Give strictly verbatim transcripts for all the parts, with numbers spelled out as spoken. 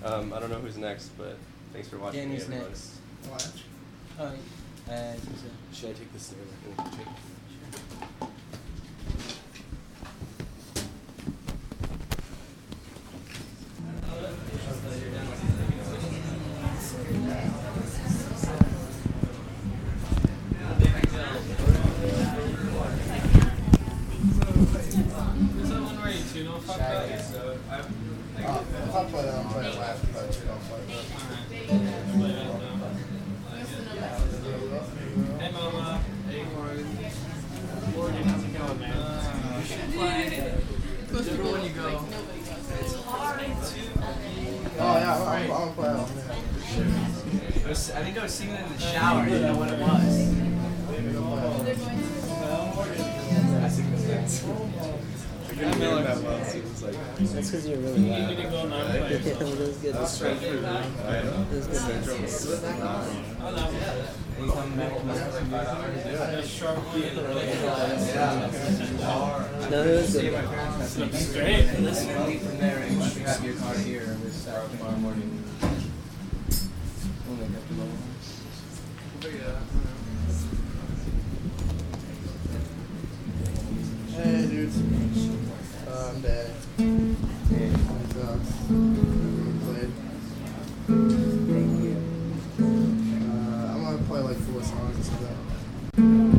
Um, I don't know who's next, but thanks for watching. Danny's everyone. next. Watch. Oh, uh, Should I take the stairs? I can check. Uh, I'll play that. I'll play it last, but I'll play that. Hey Mama. Hey Morgan. Morgan, how's it going, man? Uh, you should play. Whichever one you go. It's hard to. Oh yeah, I'll, I'll, I'll play it. I, was, I think I was singing it in the shower. I didn't know what it was. I couldn't hear him that well, so it was like... that's because you're really loud. You need to go nine Yeah, players. that was good. That's straight through. I know. That was good. I know. Are you coming back tomorrow? Yeah. Sharply and No, it was good. Looks great. Listen, leave from there and you have your car here and we'll start tomorrow morning. We'll make up tomorrow. Hey dudes. Uh, I'm dead. Hey, sucks. I'm played. Thank you. Uh, I'm gonna play like four songs or something.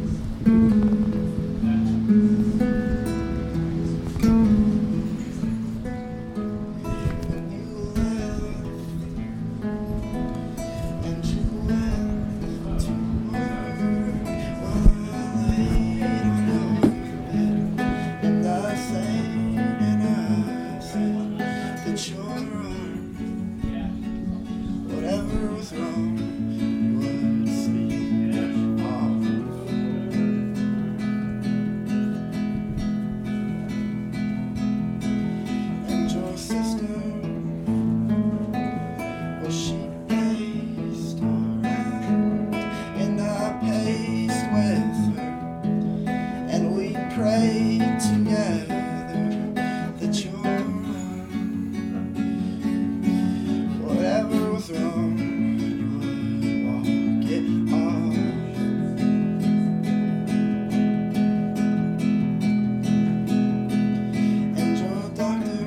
Whatever was wrong would speak off. And your sister, well, she paced around, and I paced with her, and we prayed together that you're whatever was wrong, you would walk it off. And your doctor,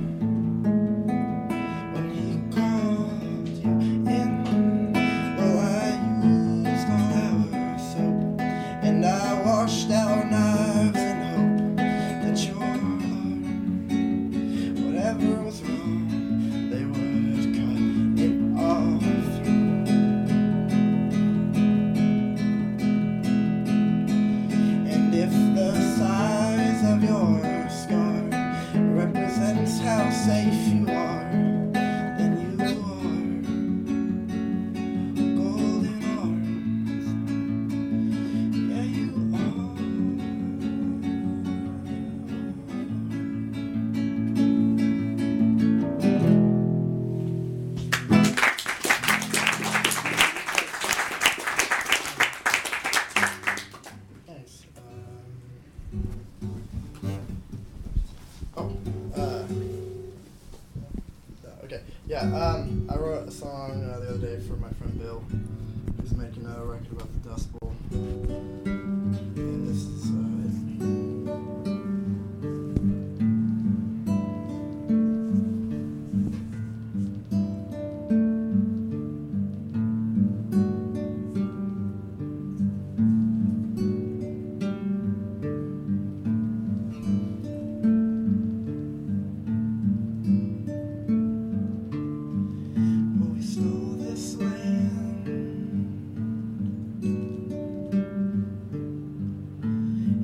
when he called you in, well, I used all our soap, and I washed our knives in hope that your heart, whatever was wrong, they would cut it off. And if the size of your scar represents how safe you are, then you are golden arms. Yeah, you are. Thanks. Um, oh, uh, okay. Yeah, um, I wrote a song uh, the other day for my friend Bill, who's making a record about the Dust Bowl. And this is uh, well, we stole this land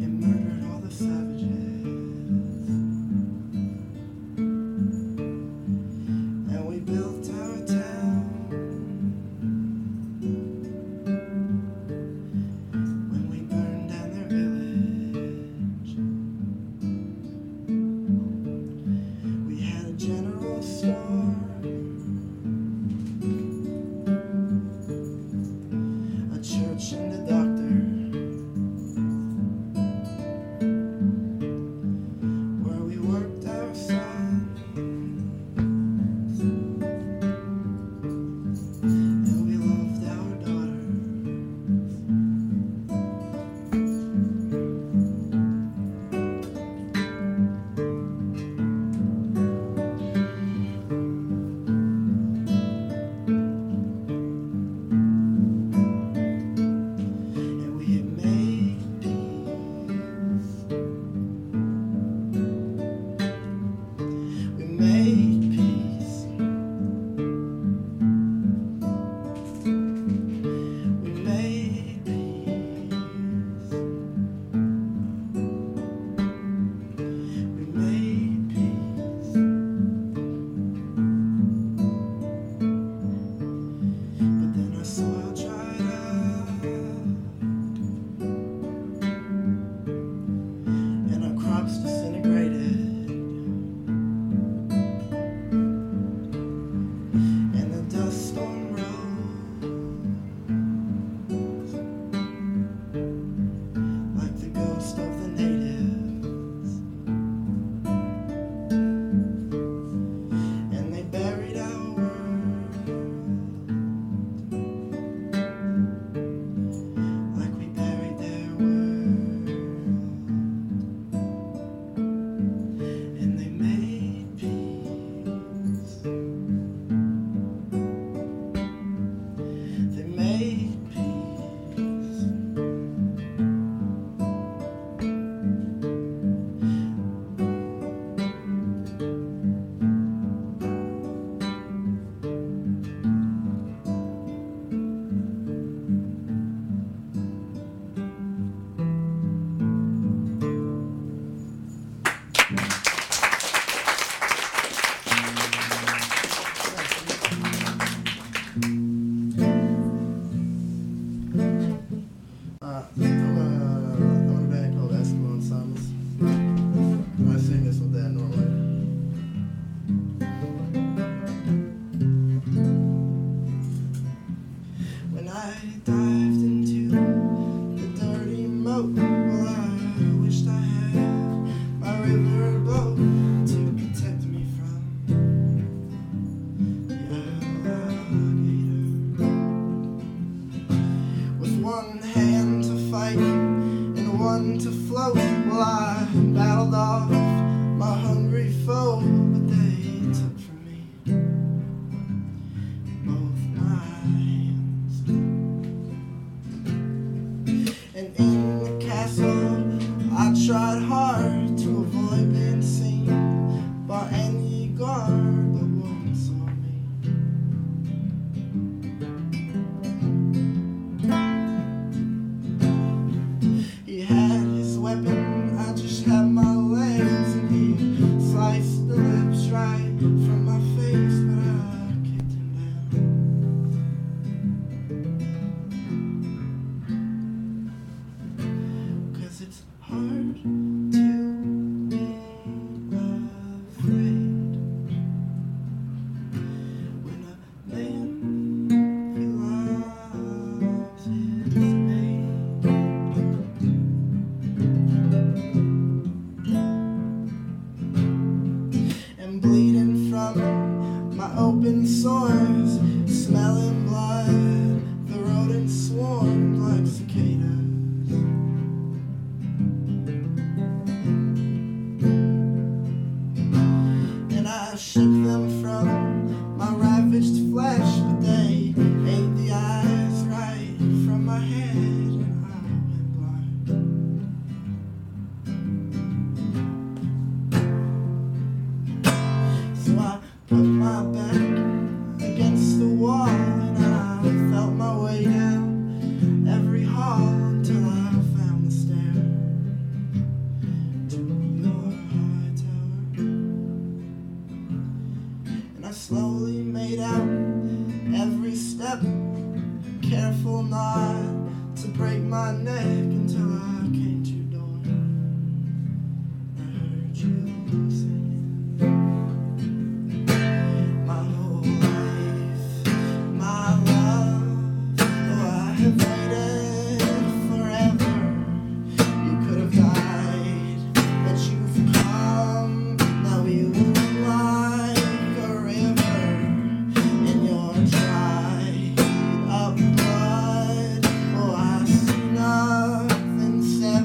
began to float. Well, I battled off my hungry foe, but they took from me both my hands. And in the castle I tried hard to avoid being seen by any guard, but one saw me. He had his weapon, I just had my legs, and he sliced the lips right from my face, but I kicked him down. 'Cause it's hard to be afraid when a man he loves his mate. And bleeding from my open sores, smelling blood, the rodents swarmed like cicadas. And I shook them from my ravaged flesh, but they ate the eyes right from my head, and I went blind. So I put my back against the wall, and I felt my way down every hall until I found the stair to your high tower. And I slowly made out every step, careful not to break my neck, until I came to your door. I heard you singing. My whole life, my love, oh, I have waited forever. You could have died, but you've come. Now you look like a river in your dried up blood. Oh, I see nothing set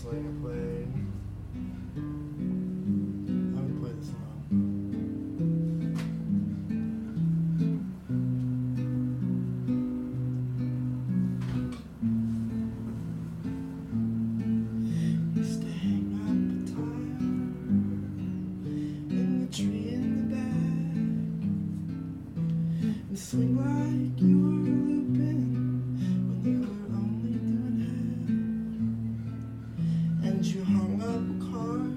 Slayer played. I would play this song. Used to hang up a tire in the tree in the back and swing like you were looping when you were only doing half. And you hung up a card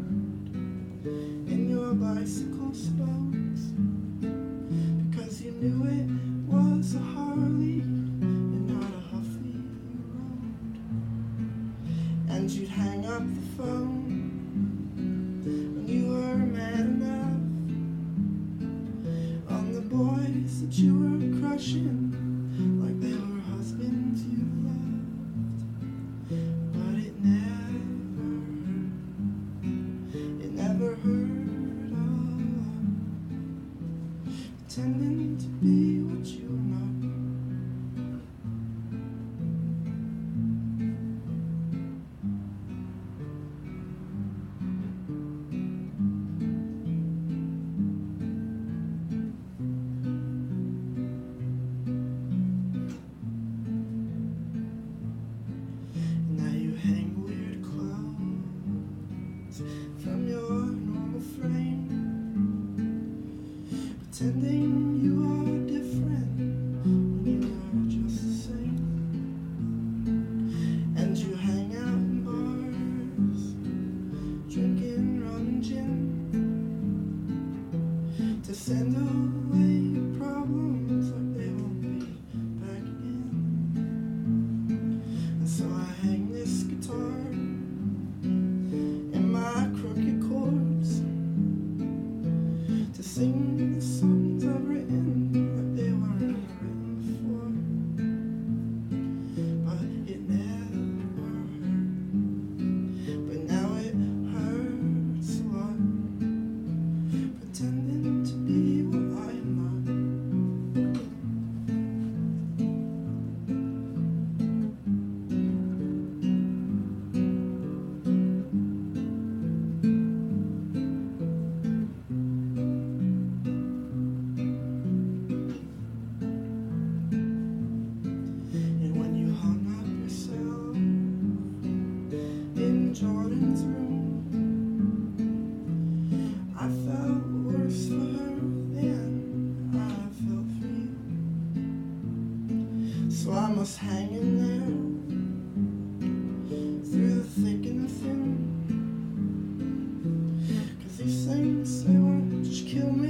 in your bicycle spokes because you knew it was a Harley and not a Huffy you rode. And you'd hang up the phone when you were mad enough on the boys that you were crushing like they were husbands you loved. But it never, it never hurt a lot, pretending to be what you're not. Now you hang weird clothes from your normal frame, pretending you are different when you are just the same. And you hang out in bars, drinking rum and gin, to send away your problems like they won't be back again. And so I hang this guitar in my crooked chords to sing the songs I've written like they weren't written before. But it never hurt, but now it hurts a lot, pretending to be what I am not. And when you hung up yourself in Jordan's room, I felt worse for her than I felt for you. So I must hang in there through the thick and the thin, 'cause these things, they won't just kill me.